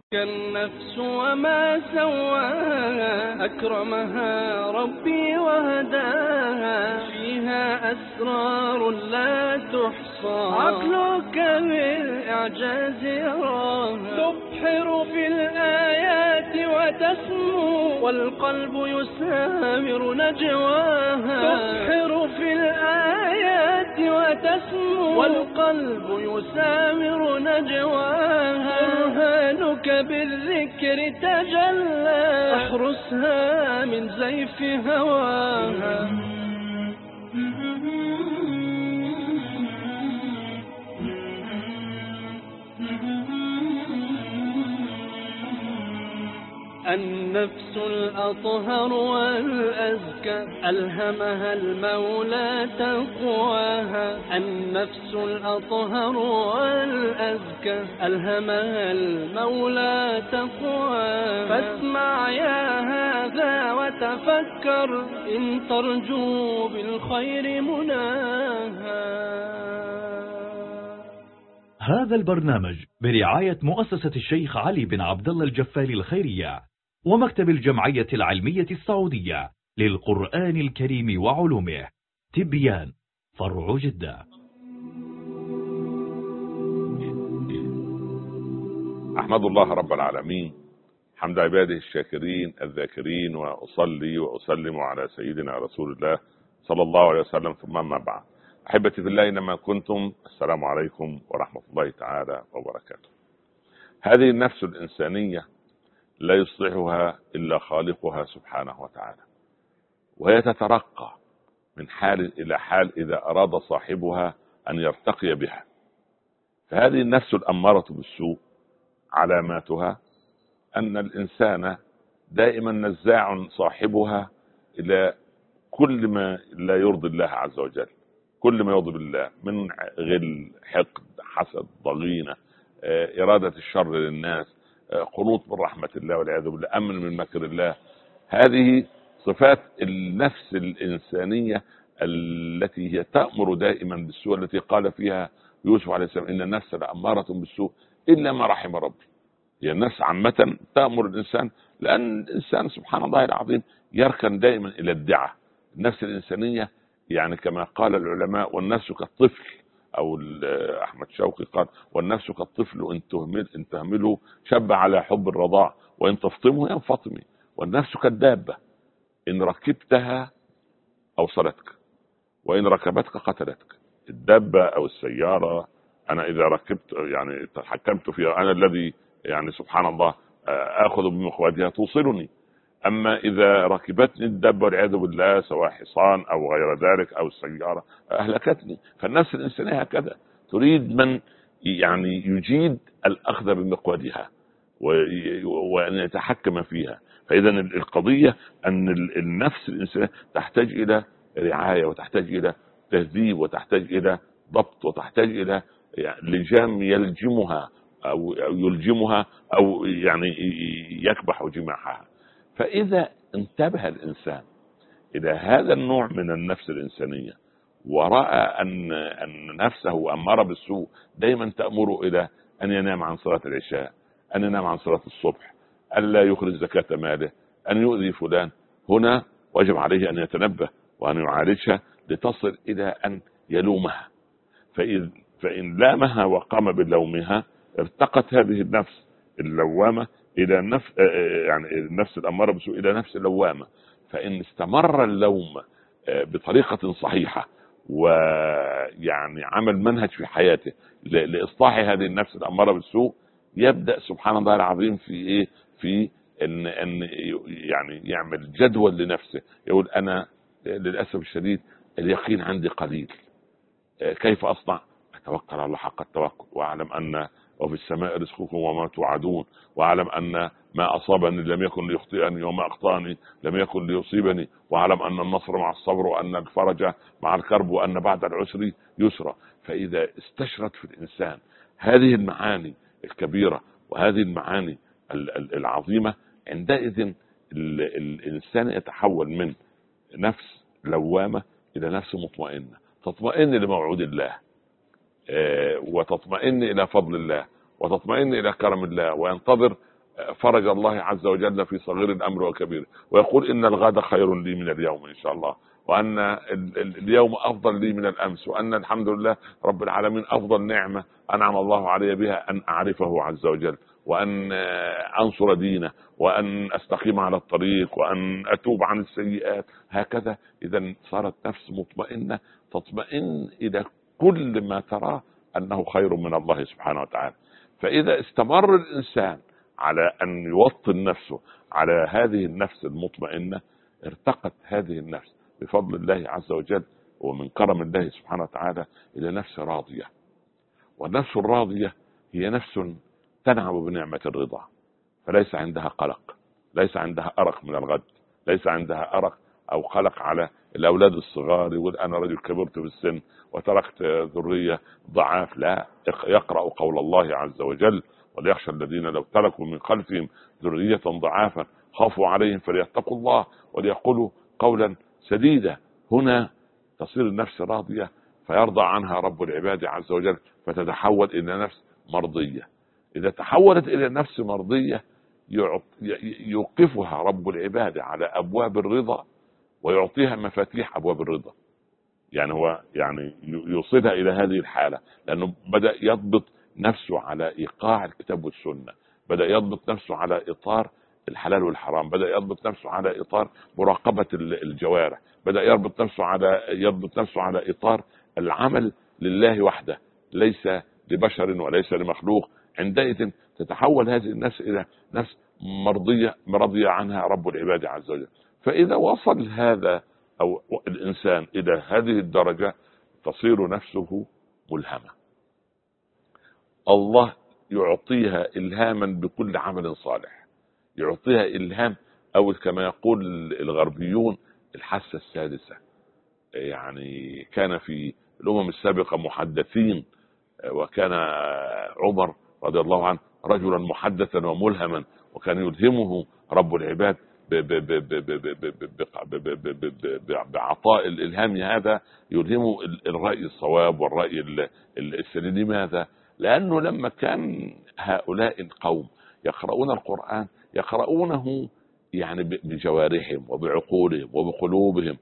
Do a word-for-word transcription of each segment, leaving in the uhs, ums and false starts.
النفس وما سواها أكرمها ربي وهداها، فيها أسرار لا تحصى عقلك بالإعجاز يراها، تبحر في الآيات وتسمو والقلب يسامر نجواها، تبحر في الآيات وتسمو والقلب يسامر نجواها، برهانك بالذكر تجلى، احرسها من زيف هواها. النفس الأطهر والأزكى ألهمها المولى تقواها، النفس الأطهر والأزكى ألهمها المولى تقواها، فاسمع يا هذا وتفكر إن ترجو بالخير مناها. هذا البرنامج برعاية مؤسسة الشيخ علي بن عبد الله الجفالي الخيرية ومكتب الجمعية العلمية السعودية للقرآن الكريم وعلومه، تبيان، فرع جدة. أحمد الله رب العالمين حمد عباده الشاكرين الذاكرين، وأصلي وأسلم على سيدنا رسول الله صلى الله عليه وسلم، ثم ما بعد. أحبتي في الله إنما كنتم، السلام عليكم ورحمة الله تعالى وبركاته. هذه النفس الإنسانية لا يصلحها إلا خالقها سبحانه وتعالى، وهي تترقى من حال إلى حال إذا أراد صاحبها أن يرتقي بها. فهذه النفس الأمارة بالسوء علاماتها أن الإنسان دائما نزاع صاحبها إلى كل ما لا يرضي الله عز وجل، كل ما يغضب الله من غل، حقد، حسد، ضغينة، إرادة الشر للناس، قنوط من رحمة الله والعياذ بالله، أمن من مكر الله. هذه صفات النفس الإنسانية التي هي تأمر دائما بالسوء، التي قال فيها يوسف عليه السلام إن النفس لأمارة بالسوء إلا ما رحم ربي. هي النفس عامة تأمر الإنسان، لأن الإنسان سبحان الله العظيم يركن دائما إلى الدعة. النفس الإنسانية يعني كما قال العلماء والنفس كالطفل، او احمد شوقي قال والنفس كالطفل ان تهمل ان تهمله شب على حب الرضاع وان تفطمه ينفطم، والنفس كالدابة ان ركبتها اوصلتك وان ركبتك قتلتك. الدابة او السيارة انا اذا ركبت يعني تحكمت فيها، انا الذي يعني سبحان الله اخذ بمقودها توصلني. اما اذا ركبتني الدابة والعياذ بالله سواء حصان او غير ذلك او السيارة اهلكتني. فالنفس الانسانية هكذا تريد من يعني يجيد الاخذ بمقودها وان يتحكم فيها. فاذا القضية ان النفس الانسانية تحتاج الى رعاية، وتحتاج الى تهذيب، وتحتاج الى ضبط، وتحتاج الى لجام يلجمها او يلجمها او يعني يكبح جماحها. فإذا انتبه الإنسان إلى هذا النوع من النفس الإنسانية ورأى أن أن نفسه أمارة بالسوء دائما تأمره إلى أن ينام عن صلاة العشاء، أن ينام عن صلاة الصبح، أن لا يخرج زكاة ماله، أن يؤذي فلان، هنا واجب عليه أن يتنبه وأن يعالجها لتصل إلى أن يلومها. فإن, فإن لامها وقام بلومها ارتقت هذه النفس اللوامة إلى النفس يعني النفس الأمارة بالسوء إلى نفس اللوامة. فإن استمر اللوم بطريقة صحيحة ويعني عمل منهج في حياته لإصلاح هذه النفس الأمارة بالسوء، يبدأ سبحان الله العظيم في إيه في إن إن يعني يعمل جدول لنفسه، يقول أنا للأسف الشديد اليقين عندي قليل، كيف أصنع؟ أتوكل على الله حق التوكل، وأعلم أن وفي السماء رزقكم وما توعدون، واعلم ان ما اصابني لم يكن ليخطئني وما اخطاني لم يكن ليصيبني، واعلم ان النصر مع الصبر وان الفرج مع الكرب وان بعد العسر يسرا. فاذا استشرت في الانسان هذه المعاني الكبيرة وهذه المعاني العظيمة، عندئذ الانسان يتحول من نفس لوامة الى نفس مطمئنة، تطمئن لموعود الله وتطمئن إلى فضل الله وتطمئن إلى كرم الله، وينتظر فرج الله عز وجل في صغير الأمر وكبير، ويقول إن الغد خير لي من اليوم إن شاء الله، وأن اليوم أفضل لي من الأمس، وأن الحمد لله رب العالمين أفضل نعمة أنعم الله علي بها أن أعرفه عز وجل، وأن أنصر دينه، وأن أستقيم على الطريق، وأن أتوب عن السيئات. هكذا إذا صارت نفس مطمئنة تطمئن إلى كل ما تراه أنه خير من الله سبحانه وتعالى. فإذا استمر الإنسان على أن يوطن نفسه على هذه النفس المطمئنة، ارتقت هذه النفس بفضل الله عز وجل ومن كرم الله سبحانه وتعالى إلى نفس راضية. والنفس الراضية هي نفس تنعم بنعمة الرضا، فليس عندها قلق، ليس عندها أرق من الغد، ليس عندها أرق أو قلق على الأولاد الصغار، يقول أنا رجل كبرت بالسن وتركت ذرية ضعاف. لا، يقرأ قول الله عز وجل: وليخشى الذين لو تركوا من خلفهم ذرية ضعافا خافوا عليهم فليتقوا الله وليقولوا قولا سديدا. هنا تصير النفس راضية فيرضى عنها رب العباد عز وجل، فتتحول إلى نفس مرضية. إذا تحولت إلى نفس مرضية يوقفها رب العباد على أبواب الرضا ويعطيها مفاتيح أبواب الرضا. يعني هو يعني يوصلها إلى هذه الحالة، لأنه بدأ يضبط نفسه على إيقاع الكتاب والسنة، بدأ يضبط نفسه على إطار الحلال والحرام، بدأ يضبط نفسه على إطار مراقبة الجوارح، بدأ يضبط نفسه على يضبط نفسه على إطار العمل لله وحده ليس لبشر وليس لمخلوق. عندئذ تتحول هذه النفس إلى نفس مرضية مرضية عنها رب العباد عز وجل. فإذا وصل هذا أو الإنسان إلى هذه الدرجة تصير نفسه ملهمة. الله يعطيها إلهاما بكل عمل صالح، يعطيها إلهام أو كما يقول الغربيون الحاسة السادسة. يعني كان في الأمم السابقة محدثين، وكان عمر رضي الله عنه رجلا محدثا وملهما، وكان يلهمه رب العباد بعطاء الإلهام هذا، يلهمه الرأي الصواب والرأي السليم. لماذا؟ لأنه لما كان هؤلاء القوم يقرؤون القرآن يقرؤونه يعني بجوارحهم وبعقولهم وبقلوبهم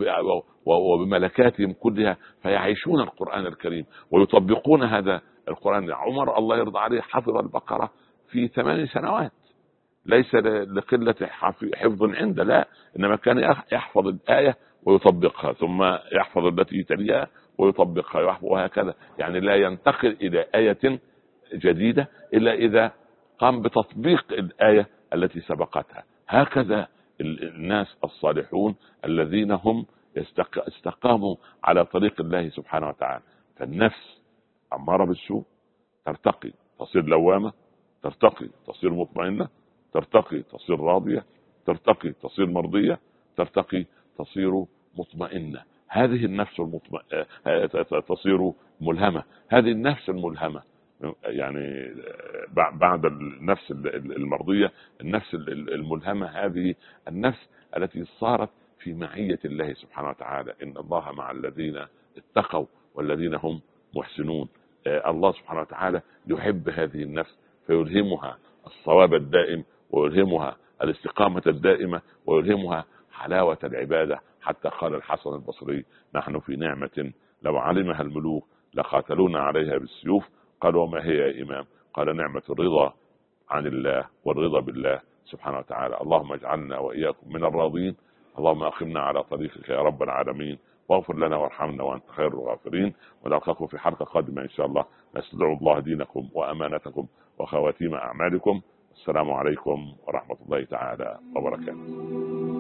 وبملكاتهم كلها، فيعيشون القرآن الكريم ويطبقون هذا القرآن. عمر الله يرضى عليه حفظ البقرة في ثمان سنوات، ليس لقلة حفظ عنده، لا، إنما كان يحفظ الآية ويطبقها، ثم يحفظ التي تليها ويطبقها، وهكذا. يعني لا ينتقل إلى آية جديدة إلا إذا قام بتطبيق الآية التي سبقتها. هكذا الناس الصالحون الذين هم استقاموا على طريق الله سبحانه وتعالى. فالنفس أمارة بالسوء ترتقي تصير لوامة، ترتقي تصير مطمئنة، ترتقي تصير راضية، ترتقي تصير مرضية، ترتقي تصير مطمئنة. هذه النفس المطمئنة تصير ملهمة. هذه النفس الملهمة يعني بعد النفس المرضية النفس الملهمة، هذه النفس التي صارت في معية الله سبحانه وتعالى. إن الله مع الذين اتقوا والذين هم محسنون. الله سبحانه وتعالى يحب هذه النفس فيلهمها الصواب الدائم، ويلهمها الاستقامة الدائمة، ويلهمها حلاوة العبادة. حتى قال الحسن البصري: نحن في نعمة لو علمها الملوك لقاتلونا عليها بالسيوف. قال: وما هي يا إمام؟ قال: نعمة الرضا عن الله والرضا بالله سبحانه وتعالى. اللهم اجعلنا وإياكم من الراضين، اللهم أقمنا على طريقك يا رب العالمين، واغفر لنا وارحمنا وأنت خير الغافرين. ونلقاكم في حلقة قادمة إن شاء الله، نستودع الله دينكم وأمانتكم وخواتيم أعمالكم. السلام عليكم ورحمة الله تعالى وبركاته.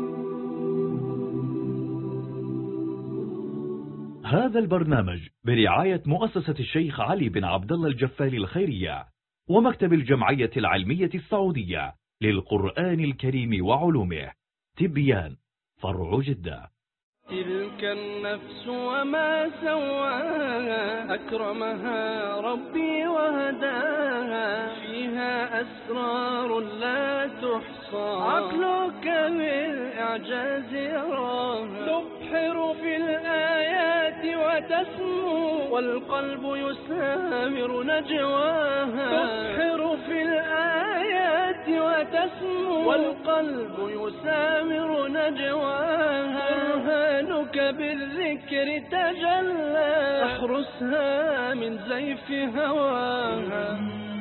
هذا البرنامج برعاية مؤسسة الشيخ علي بن عبد الله الجفالي الخيرية ومكتب الجمعية العلمية السعودية للقرآن الكريم وعلومه، تبيان، فرع جدة. تلك النفس وما سواها أكرمها ربي وهداها، فيها أسرار لا تحصى عقلك بالإعجاز يراها، تبحر في الآيات وتسمو والقلب يسامر نجواها، تبحر في الآيات تسمو والقلب يسامر نجواها. برهانك بالذكر تجلى، احرسها من زيف هواها.